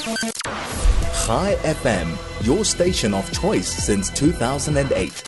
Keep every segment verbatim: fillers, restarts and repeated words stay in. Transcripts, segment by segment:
Chai F M, your station of choice since two thousand eight.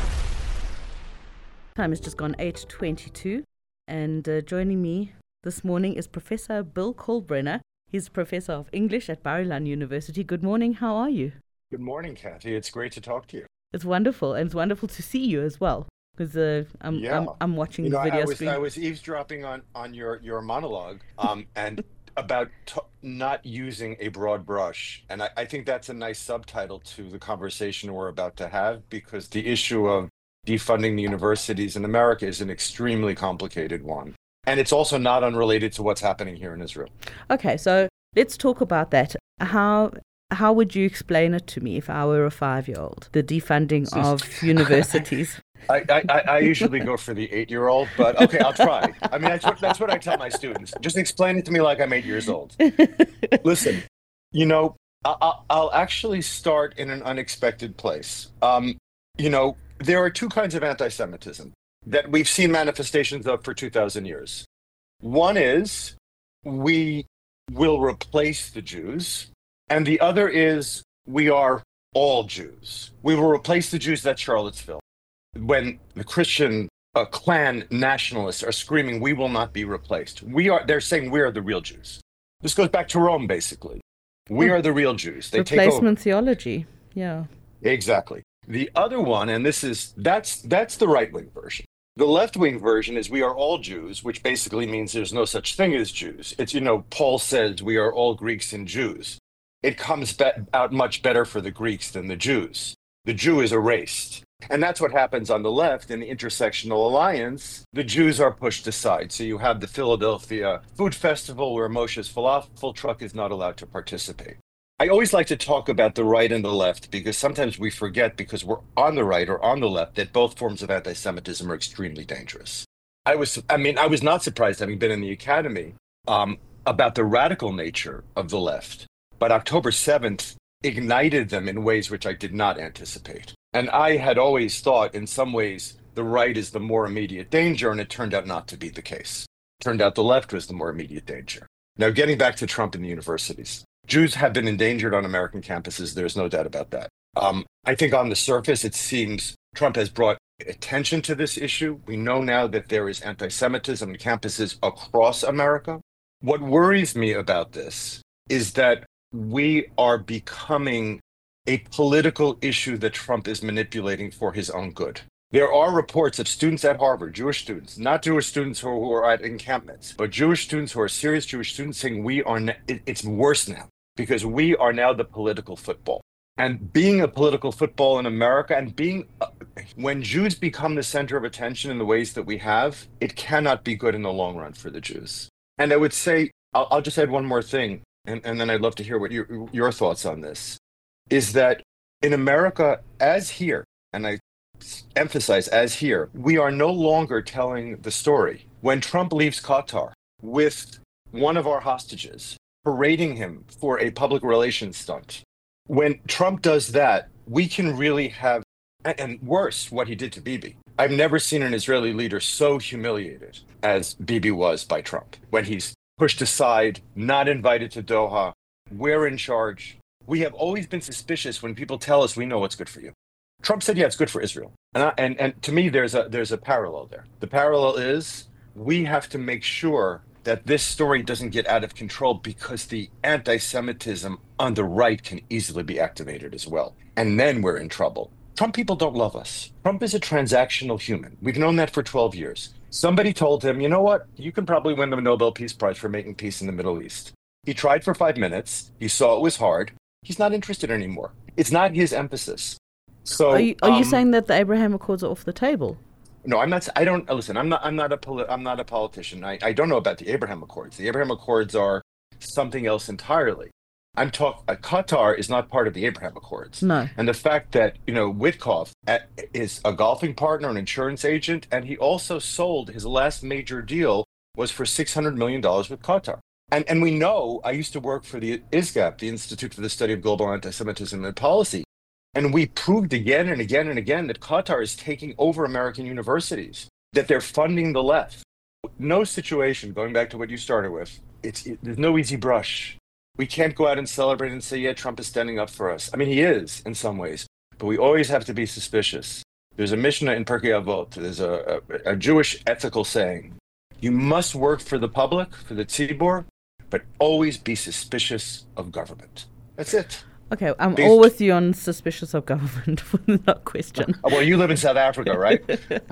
Time has just gone eight twenty-two, and uh, joining me this morning is Professor Bill Kalkbrenner. He's Professor of English at Bar-Ilan University. Good morning, how are you? Good morning, Kathy. It's great to talk to you. It's wonderful, and it's wonderful to see you as well, because uh, I'm, Yeah. I'm I'm watching You know, the I, video I was screen. I was eavesdropping on on your your monologue, um, and about t- not using a broad brush, and I, I think that's a nice subtitle to the conversation we're about to have, because the issue of defunding the universities in America is an extremely complicated one, and it's also not unrelated to what's happening here in Israel. Okay, so let's talk about that. How how would you explain it to me if I were a five-year-old? The defunding of universities. I, I, I I usually go for the eight-year-old, but okay, I'll try. I mean, that's what, that's what I tell my students. Just explain it to me like I'm eight years old. Listen, you know, I, I- I'll actually start in an unexpected place. Um, you know, there are two kinds of anti-Semitism that we've seen manifestations of for two thousand years. One is we will replace the Jews, and the other is we are all Jews. We will replace the Jews. That's Charlottesville. When the Christian uh, Klan nationalists are screaming, "We will not be replaced." We are. They're saying we are the real Jews. This goes back to Rome, basically. We Hmm. are the real Jews. They take over. Replacement theology, yeah. Exactly. The other one, and this is that's that's the right wing version. The left wing version is we are all Jews, which basically means there's no such thing as Jews. It's, you know, Paul says we are all Greeks and Jews. It comes be- out much better for the Greeks than the Jews. The Jew is erased. And that's what happens on the left in the intersectional alliance. The Jews are pushed aside. So you have the Philadelphia Food Festival where Moshe's falafel truck is not allowed to participate. I always like to talk about the right and the left because sometimes we forget, because we're on the right or on the left, that both forms of anti-Semitism are extremely dangerous. I was, I mean, I was not surprised, having been in the academy, um, about the radical nature of the left. But October seventh ignited them in ways which I did not anticipate. And I had always thought, in some ways, the right is the more immediate danger, and it turned out not to be the case. It turned out the left was the more immediate danger. Now, getting back to Trump and the universities. Jews have been endangered on American campuses. There's no doubt about that. Um, I think on the surface, it seems Trump has brought attention to this issue. We know now that there is anti-Semitism on campuses across America. What worries me about this is that we are becoming a political issue that Trump is manipulating for his own good. There are reports of students at Harvard, Jewish students, not Jewish students who, who are at encampments, but Jewish students who are serious Jewish students saying we are, ne- it, it's worse now because we are now the political football. And being a political football in America and being, uh, when Jews become the center of attention in the ways that we have, it cannot be good in the long run for the Jews. And I would say, I'll, I'll just add one more thing, and, and then I'd love to hear what your, your thoughts on this, is that in America, as here, and I emphasize as here, we are no longer telling the story. When Trump leaves Qatar with one of our hostages, parading him for a public relations stunt, when Trump does that, we can really have, and and worse, what he did to Bibi. I've never seen an Israeli leader so humiliated as Bibi was by Trump. When he's pushed aside, not invited to Doha, we're in charge. We have always been suspicious when people tell us we know what's good for you. Trump said, yeah, it's good for Israel. And, I, and, and to me, there's a, there's a parallel there. The parallel is we have to make sure that this story doesn't get out of control, because the anti-Semitism on the right can easily be activated as well. And then we're in trouble. Trump people don't love us. Trump is a transactional human. We've known that for twelve years. Somebody told him, you know what? You can probably win the Nobel Peace Prize for making peace in the Middle East. He tried for five minutes. He saw it was hard. He's not interested anymore. It's not his emphasis. So, Are you, are you um, saying that the Abraham Accords are off the table? No, I'm not. I don't listen. I'm not. I'm not a. Poli- I'm not a politician. I, I don't know about the Abraham Accords. The Abraham Accords are something else entirely. I'm talking. Uh, Qatar is not part of the Abraham Accords. No. And the fact that, you know, Witkoff at, is a golfing partner, an insurance agent, and he also sold his last major deal was for six hundred million dollars with Qatar. And and we know. I used to work for the I S G A P, the Institute for the Study of Global Anti-Semitism and Policy. And we proved again and again and again that Qatar is taking over American universities, that they're funding the left. No situation, going back to what you started with, it's it, there's no easy brush. We can't go out and celebrate and say, yeah, Trump is standing up for us. I mean, he is in some ways, but we always have to be suspicious. There's a Mishnah in Pirkei Avot. There's a, a, a Jewish ethical saying. You must work for the public, for the tzibor, but always be suspicious of government. That's it. Okay, I'm Because, all with you on suspicious of government, no question. well, you live in South Africa, right?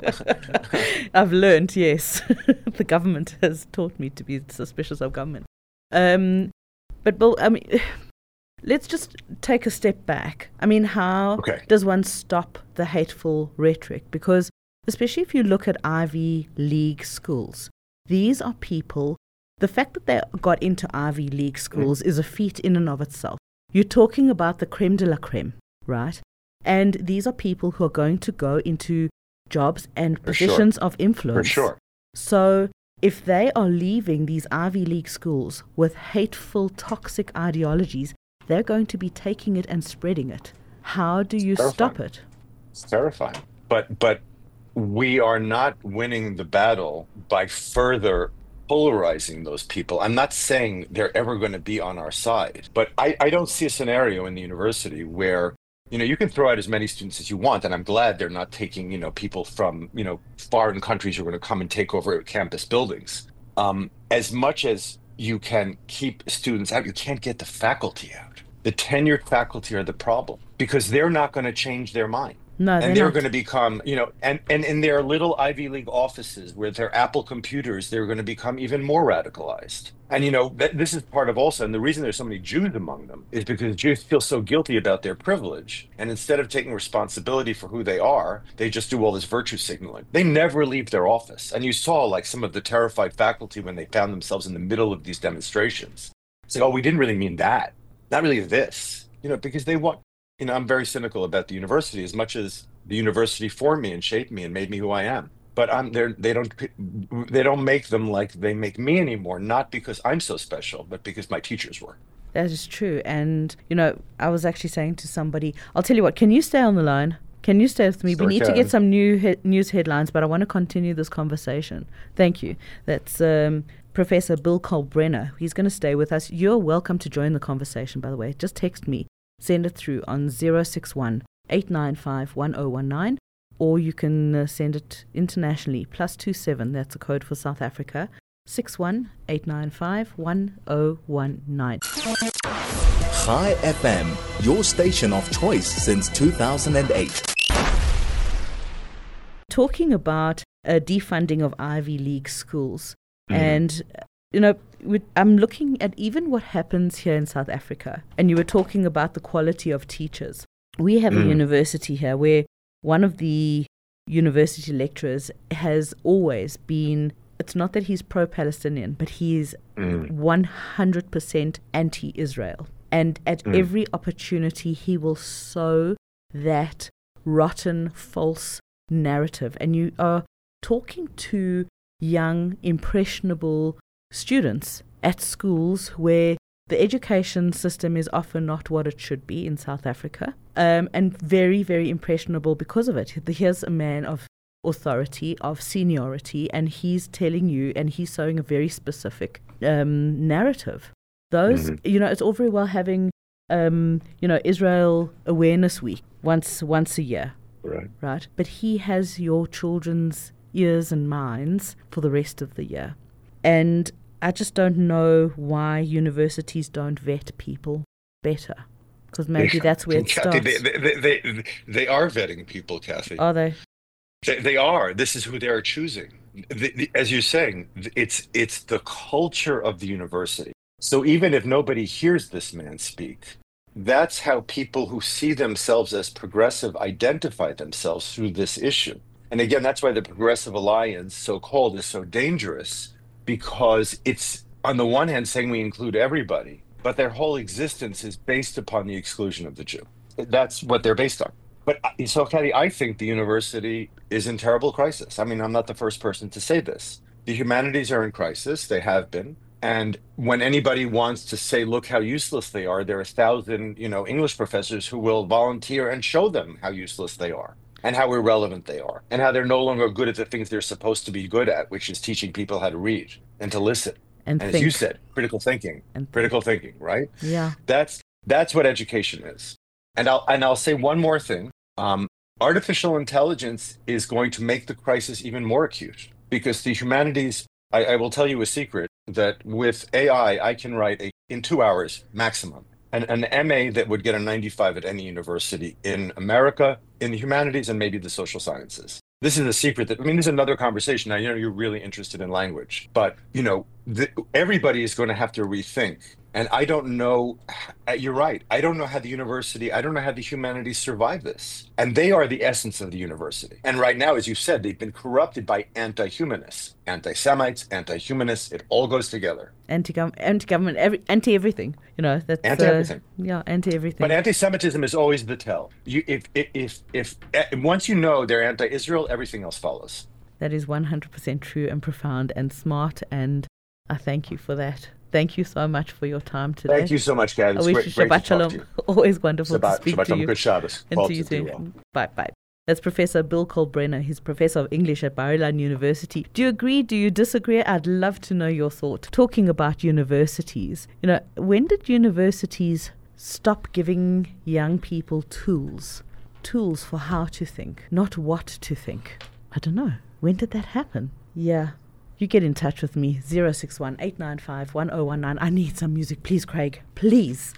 I've learned, yes. The government has taught me to be suspicious of government. Um, but, Bill, I mean, let's just take a step back. I mean, how Okay. does one stop the hateful rhetoric? Because especially if you look at Ivy League schools, these are people, the fact that they got into Ivy League schools is a feat in and of itself. You're talking about the creme de la creme, right? And these are people who are going to go into jobs and For sure. positions of For influence. sure. So if they are leaving these Ivy League schools with hateful, toxic ideologies, they're going to be taking it and spreading it. How do you Terrifying. stop it? It's terrifying. But but we are not winning the battle by further polarizing those people. I'm not saying they're ever going to be on our side, but I, I don't see a scenario in the university where, you know, you can throw out as many students as you want, and I'm glad they're not taking, you know, people from, you know, foreign countries who are going to come and take over campus buildings. Um, as much as you can keep students out, you can't get the faculty out. The tenured faculty are the problem because they're not going to change their mind. No, they're And they're not. going to become, you know, and, and in their little Ivy League offices with their Apple computers, they're going to become even more radicalized. And, you know, th- this is part of also, and the reason there's so many Jews among them is because Jews feel so guilty about their privilege. And instead of taking responsibility for who they are, they just do all this virtue signaling. They never leave their office. And you saw like some of the terrified faculty when they found themselves in the middle of these demonstrations. It's like, oh, we didn't really mean that. Not really this, you know, because they want, you know, I'm very cynical about the university as much as the university formed me and shaped me and made me who I am. But I'm there. They don't. They don't make them like they make me anymore. Not because I'm so special, but because my teachers were. That is true. And, you know, I was actually saying to somebody, I'll tell you what, can you stay on the line? Can you stay with me? Sure we need to can. get some new he- news headlines, but I want to continue this conversation. Thank you. That's um, Professor Bill Kolbrenner. He's going to stay with us. You're welcome to join the conversation, by the way. Just text me. Send it through on zero six one, eight nine five, one zero one nine, or you can uh, send it internationally, plus two seven, that's a code for South Africa, six one, eight nine five, one zero one nine. Chai F M, your station of choice since two thousand eight. Talking about uh, defunding of Ivy League schools, Mhm. and uh, you know, we, I'm looking at even what happens here in South Africa, and you were talking about the quality of teachers. We have a Mm. university here where one of the university lecturers has always been, it's not that he's pro-Palestinian, but he is Mm. one hundred percent anti-Israel. And at Mm. every opportunity, he will sow that rotten, false narrative. And you are talking to young, impressionable students at schools where the education system is often not what it should be in South Africa, um, and very, very impressionable because of it. Here's a man of authority, of seniority, and he's telling you, and he's sowing a very specific um, narrative. Those, Mhm. you know, it's all very well having, um, you know, Israel Awareness Week once once a year, Right. right? But he has your children's ears and minds for the rest of the year. And I just don't know why universities don't vet people better, because maybe that's where it Kathy, starts. they, they, they, they, they are vetting people, Kathy. Are they? They, they are. This is who they are choosing. The, the, as you're saying, it's it's the culture of the university. So even if nobody hears this man speak, that's how people who see themselves as progressive identify themselves through this issue. And again, that's why the Progressive Alliance, so-called, is so dangerous, because it's, on the one hand, saying we include everybody, but their whole existence is based upon the exclusion of the Jew. That's what they're based on. But uh, so, Kathy, I think the university is in terrible crisis. I mean, I'm not the first person to say this. The humanities are in crisis. They have been. And when anybody wants to say, look how useless they are, there are a thousand, you know, English professors who will volunteer and show them how useless they are and how irrelevant they are and how they're no longer good at the things they're supposed to be good at, which is teaching people how to read and to listen. And, and think. as you said, critical thinking, And critical thinking, right? Yeah. That's that's what education is. And I'll and I'll say one more thing. Um, artificial intelligence is going to make the crisis even more acute because the humanities. I, I will tell you a secret that with A I, I can write a, in two hours maximum an, an M A that would get a ninety-five at any university in America, in the humanities, and maybe the social sciences. This is a secret that, I mean, this is another conversation. Now, you know, you're really interested in language, but, you know, the, everybody is going to have to rethink. And I don't know, you're right. I don't know how the university, I don't know how the humanities survive this. And they are the essence of the university. And right now, as you said, they've been corrupted by anti-humanists, anti-Semites, anti-humanists. It all goes together. Anti-government, anti-government, every, anti-everything. You know, that's anti-everything. Uh, yeah, anti-everything. But anti-Semitism is always the tell. You, if, if, if, if, if once you know they're anti-Israel, everything else follows. That is one hundred percent true and profound and smart. And I thank you for that. Thank you so much for your time today. Thank you so much, Gad. It's I great, wish great Shabbat to talk Shalom. to you. Always wonderful Shabbat, to speak Shabbat to Shalom. you. Good Shabbos. And Well, to you to do too. well. Bye bye. That's Professor Bill Kolbrenner. He's Professor of English at Bar-Ilan University. Do you agree? Do you disagree? I'd love to know your thought. Talking about universities, you know, when did universities stop giving young people tools? Tools for how to think, not what to think. I don't know. When did that happen? Yeah. You get in touch with me, zero six one, eight nine five, one zero one nine. I need some music, please, Craig. Please.